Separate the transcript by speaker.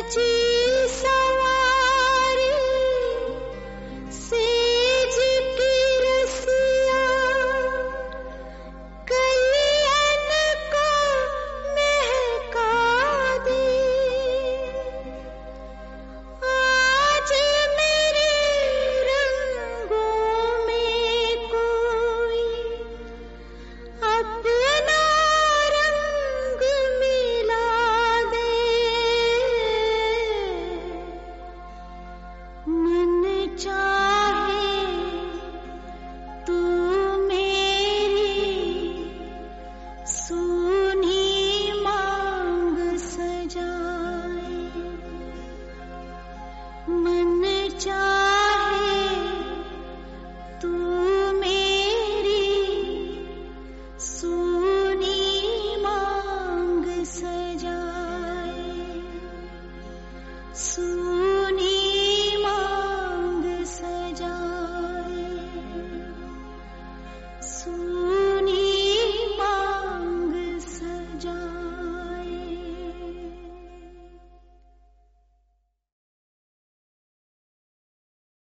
Speaker 1: सजी सवारी सेज की रसिया कलियन को महका दे। आज मेरे रंगों में कोई अपना रंग मिला दे। मन चाहे तू मेरी सूनी मांग सजाए। मन चाहे तू मेरी सूनी मांग सजाए।